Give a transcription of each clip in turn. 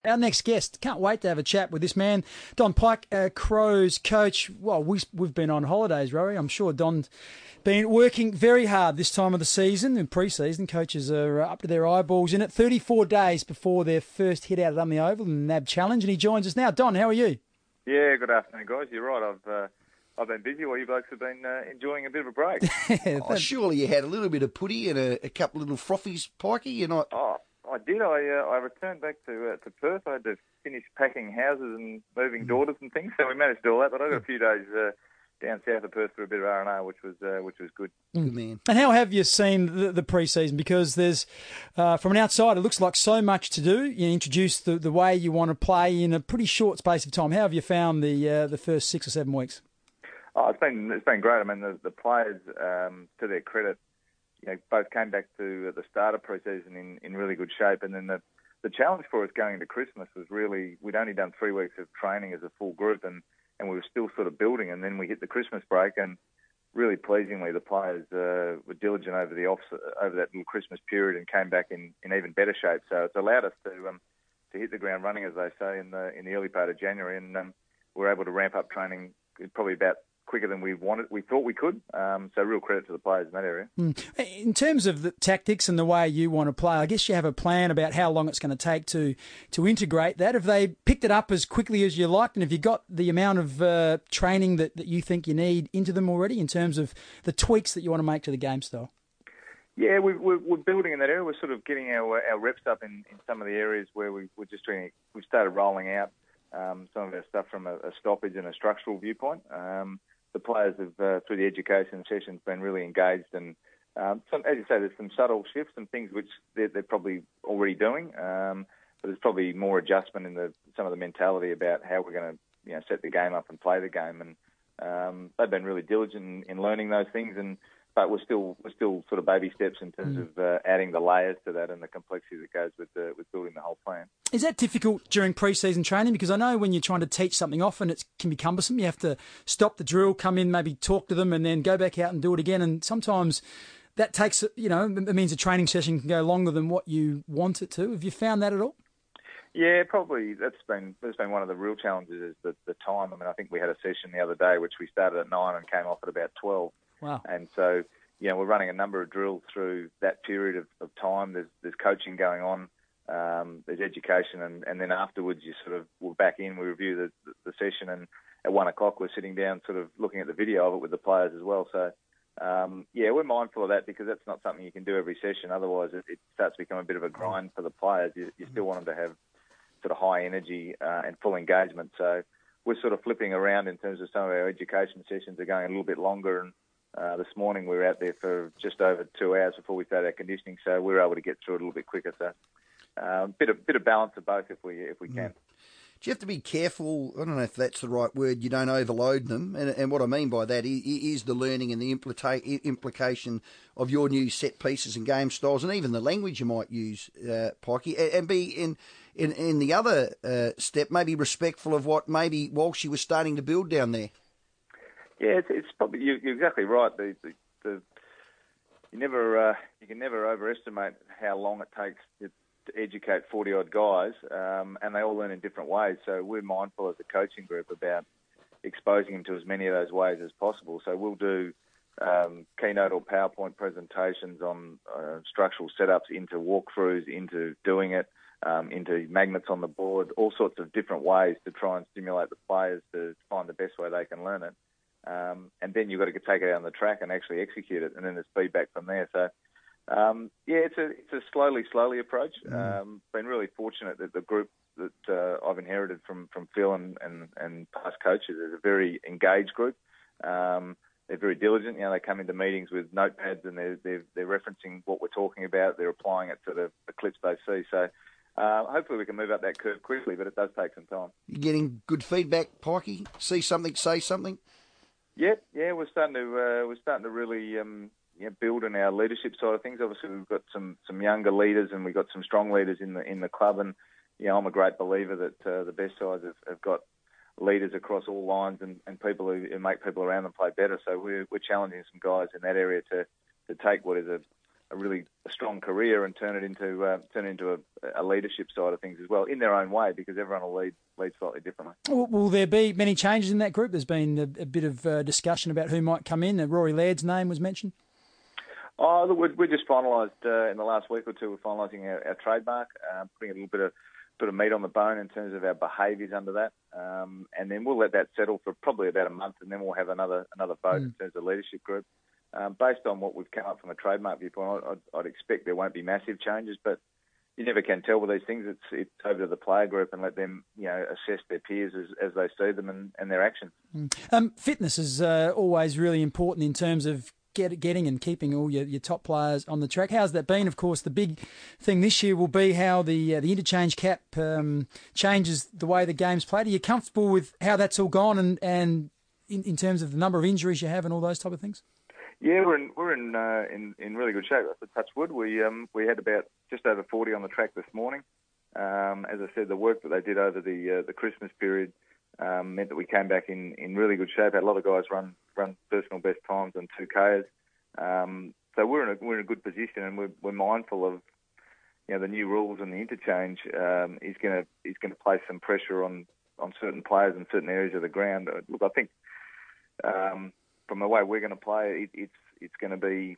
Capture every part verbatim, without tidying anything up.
Our next guest, can't wait to have a chat with this man, Don Pyke, uh, Crows coach. Well, we, we've been on holidays, Rory. I'm sure Don's been working very hard this time of the season and pre-season. Coaches are up to their eyeballs in it. thirty-four days before their first hit out on the Oval in the N A B Challenge, and he joins us now. Don, how are you? Yeah, good afternoon, guys. You're right. I've uh, I've been busy while you blokes have been uh, enjoying a bit of a break. oh, surely you had a little bit of putty and a, a couple of little frothies, Pikey. You're not... Oh, I did. I uh, I returned back to uh, to Perth. I had to finish packing houses and moving daughters and things, so we managed to do all that. But I got a few days uh, down south of Perth for a bit of R and R, which was uh, which was good. Good man. And how have you seen the, the pre-season? Because there's, uh, from an outside, it looks like so much to do. You introduce the, the way you want to play in a pretty short space of time. How have you found the uh, the first six or seven weeks? Oh, it's been it's been great. I mean, the, the players, um, to their credit, you know, both came back to the start of pre-season in, in really good shape. And then the, the challenge for us going into Christmas was really, we'd only done three weeks of training as a full group and, and we were still sort of building. And then we hit the Christmas break and really pleasingly the players uh, were diligent over the off, over that little Christmas period and came back in, in even better shape. So it's allowed us to um, to hit the ground running, as they say, in the in the early part of January. And um, we were able to ramp up training probably about quicker than we wanted, we thought we could. Um, so real credit to the players in that area. Mm. In terms of the tactics and the way you want to play, I guess you have a plan about how long it's going to take to to integrate that. Have they picked it up as quickly as you liked, and have you got the amount of uh, training that, that you think you need into them already in terms of the tweaks that you want to make to the game style? Yeah, we, we're, we're building in that area. We're sort of getting our our reps up in, in some of the areas where we, we're just doing. We've started rolling out um, some of our stuff from a, a stoppage and a structural viewpoint. Um, The players have, uh, through the education sessions, been really engaged, and um, some, as you say, there's some subtle shifts and things which they're, they're probably already doing. Um, but there's probably more adjustment in the some of the mentality about how we're going to, you know, set the game up and play the game. And um, they've been really diligent in, in learning those things. And but we're still we're still sort of baby steps in terms mm. of uh, adding the layers to that and the complexity that goes with the, with building the whole plan. Is that difficult during pre-season training? Because I know when you're trying to teach something off and it can be cumbersome, you have to stop the drill, come in, maybe talk to them, and then go back out and do it again. And sometimes that takes, you know, it means a training session can go longer than what you want it to. Have you found that at all? Yeah, probably. That's been that's been one of the real challenges is the, the time. I mean, I think we had a session the other day which we started at nine and came off at about twelve. Wow. And so, you know, we're running a number of drills through that period of, of time. There's there's coaching going on. Um, there's education, and, and then afterwards you sort of, we're back in, we review the, the, the session, and at one o'clock we're sitting down sort of looking at the video of it with the players as well. So, um, yeah, we're mindful of that because that's not something you can do every session. Otherwise it, it starts to become a bit of a grind for the players. You, you still want them to have sort of high energy uh, and full engagement. So we're sort of flipping around in terms of some of our education sessions are going a little bit longer, and uh, this morning we were out there for just over two hours before we started our conditioning, so we were able to get through it a little bit quicker. So a um, bit of bit of balance of both if we if we can. Do you have to be careful? I don't know if that's the right word. You don't overload them, and, and what I mean by that is, is the learning and the implita- implication of your new set pieces and game styles, and even the language you might use, uh, Pikey, and, and be in in in the other uh, step, maybe respectful of what maybe Walshy was starting to build down there. Yeah, it's, it's probably you're exactly right. The, the, the you never uh, you can never overestimate how long it takes to to educate forty-odd guys, um, and they all learn in different ways. So we're mindful as a coaching group about exposing them to as many of those ways as possible. So we'll do um, keynote or PowerPoint presentations on uh, structural setups into walkthroughs, into doing it, um, into magnets on the board, all sorts of different ways to try and stimulate the players to find the best way they can learn it. Um, and then you've got to take it out on the track and actually execute it, and then there's feedback from there. So Um, yeah, it's a it's a slowly, slowly approach. Um, been really fortunate that the group that uh, I've inherited from, from Phil and, and, and past coaches is a very engaged group. Um, they're very diligent. You know, they come into meetings with notepads and they're, they're, they're referencing what we're talking about. They're applying it to the, the clips they see. So uh, hopefully we can move up that curve quickly, but it does take some time. You're getting good feedback, Pikey? See something, say something? Yeah, yeah, we're starting to uh, we're starting to really. Um, You know, build on our leadership side of things. Obviously, we've got some, some younger leaders and we've got some strong leaders in the in the club. And you know, I'm a great believer that uh, the best sides have, have got leaders across all lines and, and people who, who make people around them play better. So we're we're challenging some guys in that area to, to take what is a a really a strong career and turn it into uh, turn it into a, a leadership side of things as well in their own way, because everyone will lead lead slightly differently. Will, will there be many changes in that group? There's been a, a bit of uh, discussion about who might come in. Uh, Rory Laird's name was mentioned. Oh, look, we, we just finalised uh, in the last week or two. We're finalising our, our trademark, uh, putting a little bit of bit of meat on the bone in terms of our behaviours under that, um, and then we'll let that settle for probably about a month, and then we'll have another another vote mm. in terms of leadership group. Um, based on what we've come up from a trademark viewpoint, I'd, I'd expect there won't be massive changes, but you never can tell with these things. It's it's over to the player group and let them, you know, assess their peers as, as they see them and, and their actions. Mm. Um, fitness is uh, always really important in terms of get, getting and keeping all your, your top players on the track. How's that been? Of course, the big thing this year will be how the uh, the interchange cap um, changes the way the game's played. Are you comfortable with how that's all gone and, and in, in terms of the number of injuries you have and all those type of things? Yeah, we're in we're in uh, in, in really good shape. Touch wood. We um we had about just over forty on the track this morning. Um, as I said, the work that they did over the uh, the Christmas period um, meant that we came back in, in really good shape. Had a lot of guys run run personal best times on two Ks. Um, so we're in a we're in a good position, and we're we're mindful of, you know, the new rules and the interchange um, is going to is going to place some pressure on, on certain players in certain areas of the ground. Look, I think. Um, From the way we're going to play, it, it's it's going to be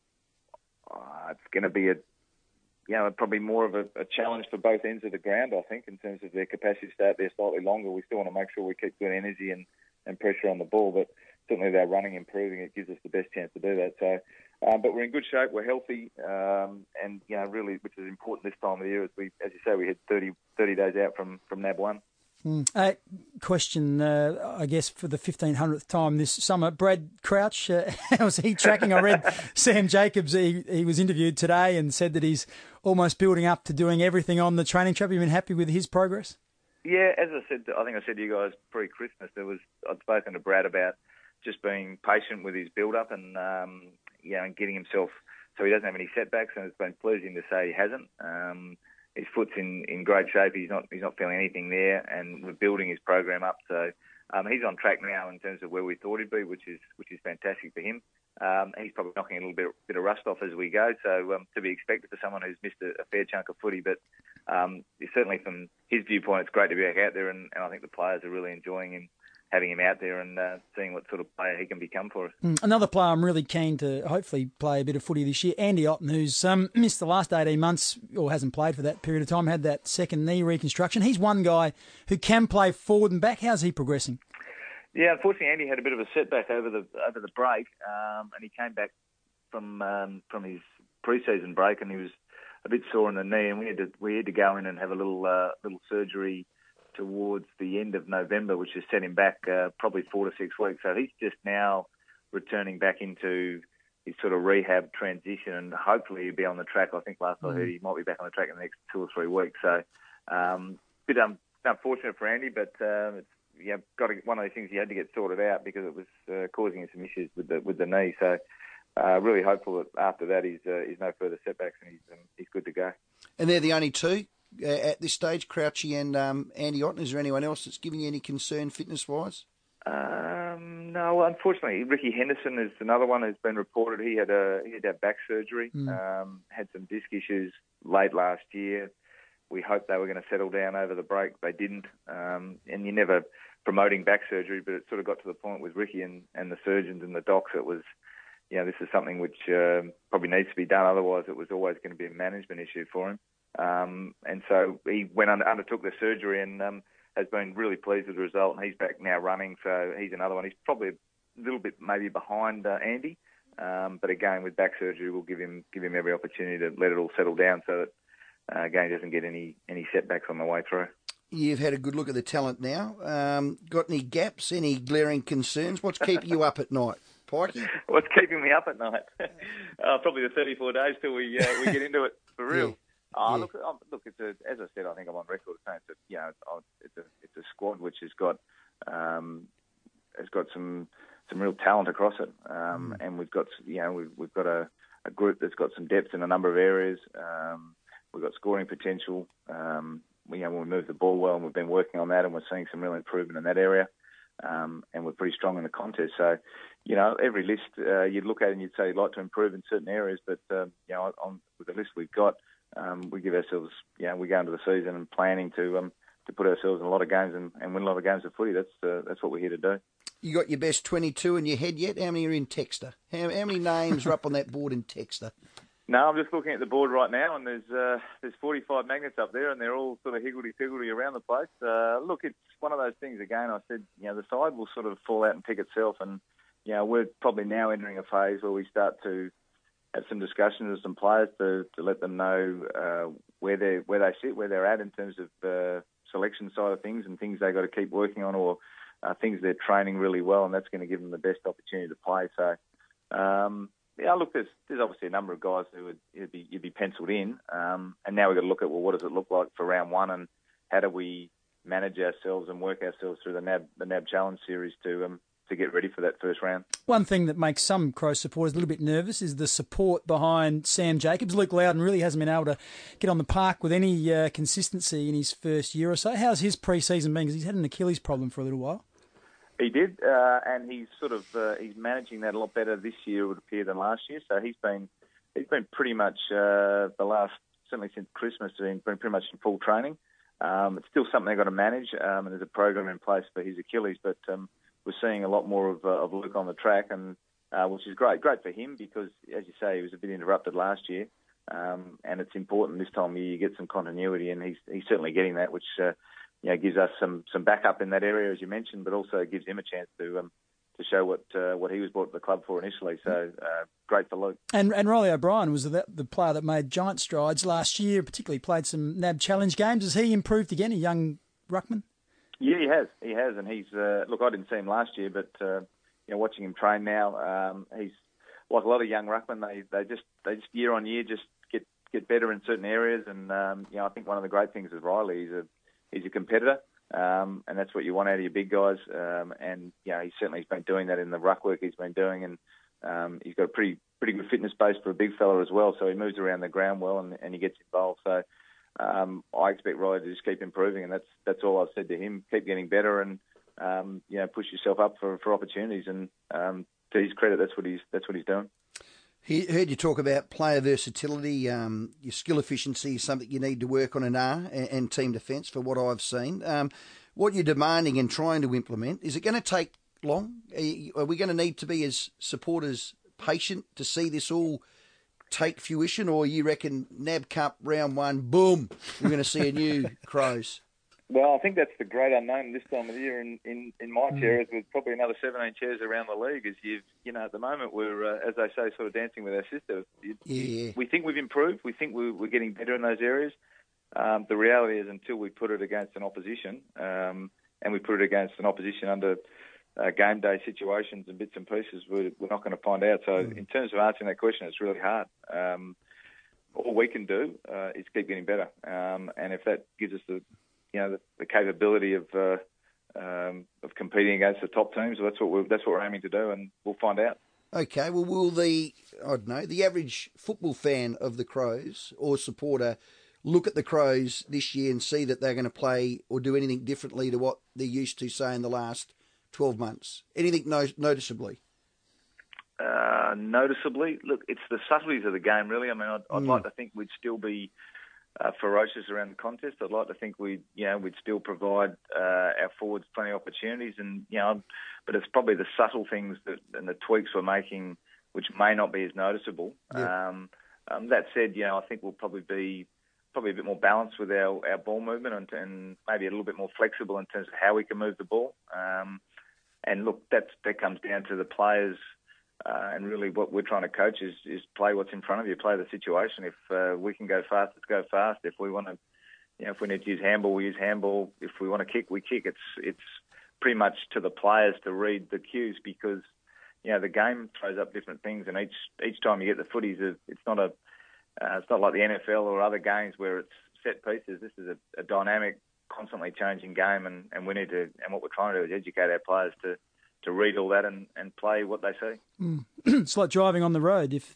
uh, it's going to be a you know probably more of a, a challenge for both ends of the ground. I think in terms of their capacity to stay out there slightly longer. We still want to make sure we keep good energy and, and pressure on the ball, but certainly with our running improving, it gives us the best chance to do that. So, um, but we're in good shape. We're healthy, um, and you know really, which is important this time of the year. As we, as you say, we had thirty, thirty days out from from N A B one. Mm. Uh, question, uh, I guess, for the fifteen hundredth time this summer. Brad Crouch, uh, how's he tracking? I read Sam Jacobs, he, he was interviewed today and said that he's almost building up to doing everything on the training track. Have you been happy with his progress? Yeah, as I said, I think I said to you guys pre-Christmas, there was I'd spoken to Brad about just being patient with his build-up and, um, you know, and getting himself so he doesn't have any setbacks, and it's been pleasing to say he hasn't. Um, His foot's in, in great shape. He's not he's not feeling anything there, and we're building his program up. So um, he's on track now in terms of where we thought he'd be, which is which is fantastic for him. Um, he's probably knocking a little bit bit of rust off as we go. So um, to be expected for someone who's missed a, a fair chunk of footy, but um, certainly from his viewpoint, it's great to be back out there, and, and I think the players are really enjoying him. Having him out there and uh, seeing what sort of player he can become for us. Mm. Another player I'm really keen to hopefully play a bit of footy this year, Andy Otten, who's um, missed the last eighteen months or hasn't played for that period of time, had that second knee reconstruction. He's one guy who can play forward and back. How's he progressing? Yeah, unfortunately, Andy had a bit of a setback over the over the break, um, and he came back from um, from his pre-season break, and he was a bit sore in the knee, and we had to we had to go in and have a little uh, little surgery towards the end of November, which has set him back uh, probably four to six weeks. So he's just now returning back into his sort of rehab transition, and hopefully he'll be on the track. I think last mm. I heard he might be back on the track in the next two or three weeks. So um, bit um, unfortunate for Andy, but uh, it's yeah, got to, one of those things he had to get sorted out because it was uh, causing him some issues with the with the knee. So uh, really hopeful that after that he's uh, he's no further setbacks and he's um, he's good to go. And they're the only two Uh, at this stage, Crouchy and um, Andy Otten. Is there anyone else that's giving you any concern fitness-wise? Um, no, unfortunately, Ricky Henderson is another one who's been reported. He had a he had a back surgery, mm. um, had some disc issues late last year. We hoped they were going to settle down over the break. They didn't, um, and you're never promoting back surgery, but it sort of got to the point with Ricky and, and the surgeons and the docs. It was, you know, this is something which uh, probably needs to be done. Otherwise, it was always going to be a management issue for him. Um, and so he went under, undertook the surgery and um, has been really pleased with the result. And he's back now running, so he's another one. He's probably a little bit maybe behind uh, Andy, um, but again with back surgery, we'll give him give him every opportunity to let it all settle down so that uh, again he doesn't get any any setbacks on the way through. You've had a good look at the talent now. Um, got any gaps? Any glaring concerns? What's keeping you up at night, Pikey? What's keeping me up at night? uh, probably the thirty-four days till we uh, we get into it for real. Yeah. Oh, yeah. look, look! It's a, as I said, I think I'm on record saying that you know it's a it's a squad which has got um, has got some some real talent across it, um, mm. and we've got you know we've we've got a, a group that's got some depth in a number of areas. Um, we've got scoring potential. Um, we, you know, when we move the ball well, and we've been working on that, and we're seeing some real improvement in that area. um, and we're pretty strong in the contest. So, you know, every list uh, you'd look at and you'd say you'd like to improve in certain areas, but um, you know, on, with the list we've got, um, we give ourselves, you know, we go into the season and planning to um, to put ourselves in a lot of games and, and win a lot of games of footy. That's uh, that's what we're here to do. You got your best twenty-two in your head yet? How many are in Texter? How, how many names are up on that board in Texter? No, I'm just looking at the board right now, and there's uh, there's forty-five magnets up there, and they're all sort of higgledy-piggledy around the place. Uh, look, it's one of those things, again, I said, you know, the side will sort of fall out and pick itself, and, you know, we're probably now entering a phase where we start to have some discussions with some players to, to let them know uh, where they where they sit, where they're at in terms of uh, selection side of things and things they've got to keep working on, or uh, things they're training really well, and that's going to give them the best opportunity to play. So, um, yeah, look, there's, there's obviously a number of guys who would you'd be, you'd be penciled in, um, and now we've got to look at, well, what does it look like for round one, and how do we manage ourselves and work ourselves through the N A B the N A B Challenge Series to um, to get ready for that first round. One thing that makes some Crows supporters a little bit nervous is the support behind Sam Jacobs. Luke Loudon really hasn't been able to get on the park with any uh, consistency in his first year or so. How's his pre-season been? Because he's had an Achilles problem for a little while. He did, uh, and he's sort of uh, he's managing that a lot better this year, it would appear, than last year. So he's been he's been pretty much uh, the last, certainly since Christmas, been pretty much in full training. Um, it's still something they've got to manage, um, and there's a program in place for his Achilles, but um, we're seeing a lot more of, uh, of Luke on the track, and uh, which is great. Great for him because, as you say, he was a bit interrupted last year, um, and it's important this time of year you get some continuity, and he's he's certainly getting that, which uh, you know gives us some, some backup in that area, as you mentioned, but also gives him a chance to um, to show what uh, what he was brought to the club for initially. So uh, great for Luke. And and Riley O'Brien was the, the player that made giant strides last year, particularly played some N A B Challenge games. Has he improved again, a young ruckman? Yeah, he has. He has, and he's uh, look. I didn't see him last year, but uh, you know, watching him train now, um, he's like a lot of young ruckmen. They they just they just year on year just get, get better in certain areas, and um, you know, I think one of the great things with Riley, he's a he's a competitor, um, and that's what you want out of your big guys. Um, and you know, he certainly has been doing that in the ruck work he's been doing, and um, he's got a pretty pretty good fitness base for a big fella as well. So he moves around the ground well, and, and he gets involved. So. Um, I expect Riley to just keep improving, and that's that's all I've said to him. Keep getting better, and um, you know, push yourself up for, for opportunities. And um, to his credit, that's what he's that's what he's doing. He heard you talk about player versatility. Um, your skill efficiency is something you need to work on in R and, and team defence. For what I've seen, um, what you're demanding and trying to implement, is it going to take long? Are, you, are we going to need to be as supporters patient to see this all take fruition, or you reckon N A B Cup round one, boom, we're going to see a new Crows? Well, I think that's the great unknown this time of the year in, in, in my mm. chairs, with probably another seventeen chairs around the league. Is you've you know at the moment we're uh, as they say, sort of dancing with our sister. You, yeah. We think we've improved. We think we're, we're getting better in those areas. Um, the reality is, until we put it against an opposition, um, and we put it against an opposition under Uh, game day situations and bits and pieces, we're, we're not going to find out. So mm. in terms of answering that question, it's really hard. Um, all we can do uh, is keep getting better, um, and if that gives us the, you know, the, the capability of uh, um, of competing against the top teams, well, that's what we're that's what we're aiming to do, and we'll find out. Okay, well, will the I don't know the average football fan of the Crows or supporter look at the Crows this year and see that they're going to play or do anything differently to what they're used to, say, in the last twelve months? Anything no- noticeably? Uh, noticeably? Look, it's the subtleties of the game, really. I mean, I'd, I'd mm. like to think we'd still be uh, ferocious around the contest. I'd like to think we'd, you know, we'd still provide uh, our forwards plenty of opportunities, and you know, but it's probably the subtle things that and the tweaks we're making which may not be as noticeable. Yeah. Um, um, that said, you know, I think we'll probably be probably a bit more balanced with our, our ball movement, and, and maybe a little bit more flexible in terms of how we can move the ball. Um, And look, that that comes down to the players, uh, and really what we're trying to coach is, is play what's in front of you, play the situation. If uh, we can go fast, let's go fast. If we want to, you know, if we need to use handball, we use handball. If we want to kick, we kick. It's it's pretty much to the players to read the cues, because you know the game throws up different things, and each each time you get the footies, it's not a uh, it's not like the N F L or other games where it's set pieces. This is a, a dynamic, constantly changing game, and, and we need to, and what we're trying to do is educate our players to, to read all that and, and play what they see. Mm. It's like driving on the road. If there's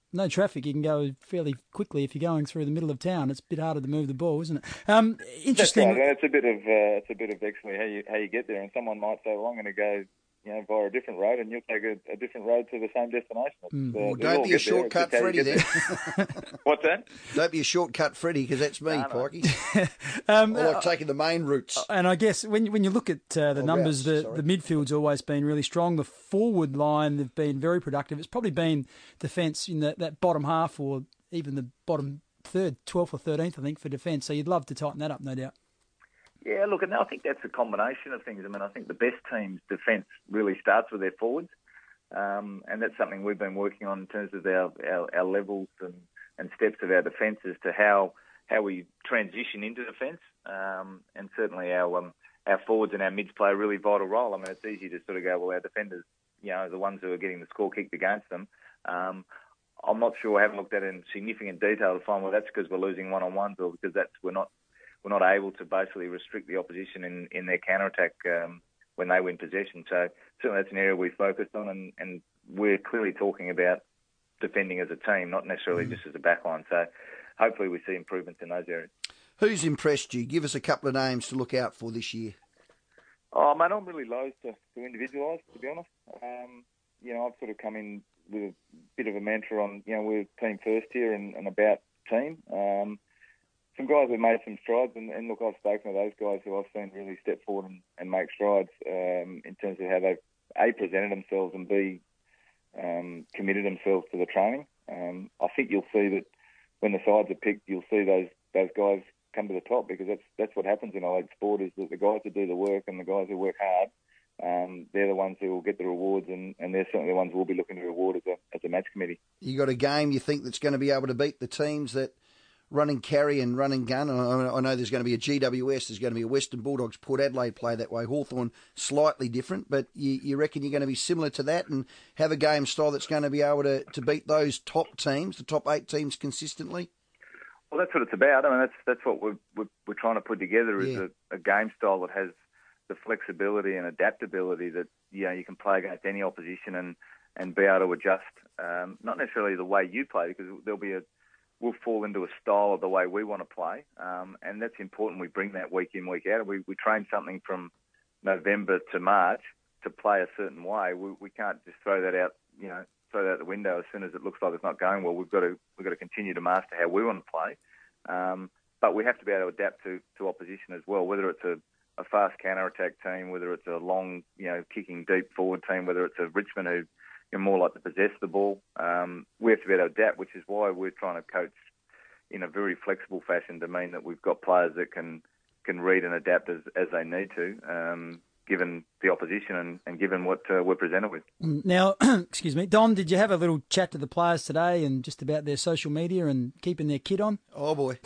no traffic, you can go fairly quickly. If you're going through the middle of town, it's a bit harder to move the ball, isn't it? Um, interesting. That's right. It's a bit of uh, it's a bit of actually how you how you get there, and someone might say, "Well, I'm going to go." You know, via a different road, and you'll take a, a different road to the same destination. Mm. Uh, well, don't be a shortcut, Freddie, then. What's that? Don't be a shortcut, Freddie, because that's me, no, no. Pikey. um, I like taking the main routes. And I guess when when you look at uh, the oh, numbers, routes, the, the midfield's always been really strong. The forward line, they've been very productive. It's probably been defence in the, that bottom half or even the bottom third, twelfth or thirteenth, I think, for defence. So you'd love to tighten that up, no doubt. Yeah, look, and I think that's a combination of things. I mean, I think the best team's defence really starts with their forwards, um, and that's something we've been working on in terms of our, our, our levels and, and steps of our defence as to how how we transition into defence. Um, and certainly our um, our forwards and our mids play a really vital role. I mean, it's easy to sort of go, well, our defenders, you know, are the ones who are getting the score kicked against them. Um, I'm not sure. I haven't looked at it in significant detail to find, well, that's because we're losing one-on-ones or because that's we're not we're not able to basically restrict the opposition in, in their counter-attack um, when they win possession. So certainly that's an area we focused on, and, and we're clearly talking about defending as a team, not necessarily mm. just as a backline. So hopefully we see improvements in those areas. Who's impressed you? Give us a couple of names to look out for this year. Oh, mate, I'm really loath to, to individualise, to be honest. Um, you know, I've sort of come in with a bit of a mantra on, you know, we're team first here and, and about team. Um, some guys have made some strides, and, and look, I've spoken to those guys who I've seen really step forward and, and make strides um, in terms of how they've, A, presented themselves and, B, um, committed themselves to the training. Um, I think you'll see that when the sides are picked, you'll see those those guys come to the top, because that's that's what happens in elite sport, is that the guys who do the work and the guys who work hard, um, they're the ones who will get the rewards, and, and they're certainly the ones we'll be looking to reward as a as a match committee. You got a game you think that's going to be able to beat the teams that run and carry and run and gun? I know there's going to be a G W S, there's going to be a Western Bulldogs, Port Adelaide play that way, Hawthorn slightly different, but you, you reckon you're going to be similar to that and have a game style that's going to be able to, to beat those top teams, the top eight teams consistently? Well, that's what it's about. I mean, that's that's what we're we're, we're trying to put together is yeah. a, a game style that has the flexibility and adaptability that, you know, you can play against any opposition and, and be able to adjust. Um, not necessarily the way you play, because there'll be a we'll fall into a style of the way we want to play, um, and that's important. We bring that week in, week out. We we train something from November to March to play a certain way. We we can't just throw that out, you know. throw that out the window as soon as it looks like it's not going well. We've got to we've got to continue to master how we want to play, um, but we have to be able to adapt to, to opposition as well. Whether it's a, a fast counter attack team, whether it's a long, you know, kicking deep forward team, whether it's a Richmond who are more like to possess the ball, um, we have to be able to adapt. Which is why we're trying to coach in a very flexible fashion to mean that we've got players that can can read and adapt as as they need to. Um, given the opposition and, and given what uh, we're presented with. Now, excuse me, Don, did you have a little chat to the players today and just about their social media and keeping their kit on? Oh, boy.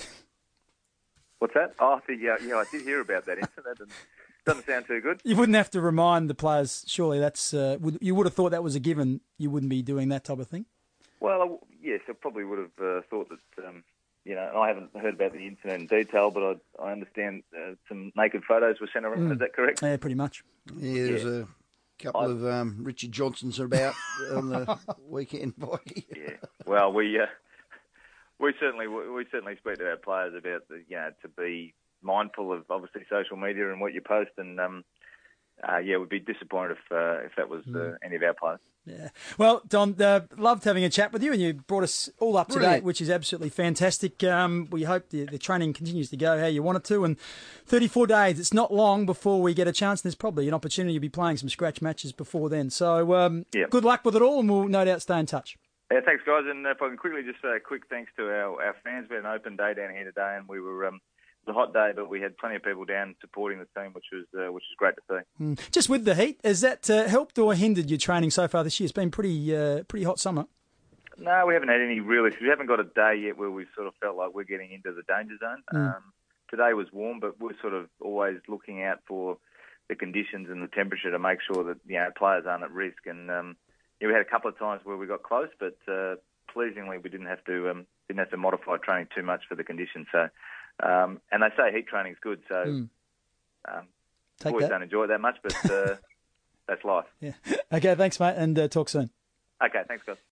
What's that? Oh, yeah, yeah, I did hear about that incident. That doesn't sound too good. You wouldn't have to remind the players, surely that's, uh, would, you would have thought that was a given, you wouldn't be doing that type of thing? Well, yes, I probably would have uh, thought that, um, you know, I haven't heard about the incident in detail, but I, I understand uh, some naked photos were sent around. Mm. Is that correct? Yeah, pretty much. Yeah, there's yeah. a couple I, of um, Richard Johnsons about on the weekend. Yeah, well, we uh, we certainly we certainly speak to our players about the, you know, to be mindful of obviously social media and what you post, and um, uh, yeah, we'd be disappointed if uh, if that was uh, any of our players. Yeah. Well, Don, uh, loved having a chat with you, and you brought us all up to Brilliant. date, which is absolutely fantastic. Um, we hope the, the training continues to go how you want it to, and thirty-four days, it's not long before we get a chance, and there's probably an opportunity to be playing some scratch matches before then. So um, yeah. good luck with it all, and we'll no doubt stay in touch. Yeah, thanks, guys. And if I can quickly just say a quick thanks to our, our fans. We had an open day down here today, and we were... Um, It was a hot day, but we had plenty of people down supporting the team, which was uh, which is great to see. Mm. Just with the heat, has that uh, helped or hindered your training so far this year? It's been pretty uh, pretty hot summer. No, we haven't had any real issues. We haven't got a day yet where we sort of felt like we're getting into the danger zone. Mm. Um, today was warm, but we're sort of always looking out for the conditions and the temperature to make sure that, you know, players aren't at risk. And um, yeah, we had a couple of times where we got close, but uh, pleasingly we didn't have to um, didn't have to modify training too much for the conditions. So. Um, and they say heat training's good, so mm. um, Take always that. don't enjoy it that much, but uh, that's life. Yeah. Okay, thanks, mate, and uh, talk soon. Okay, thanks, guys.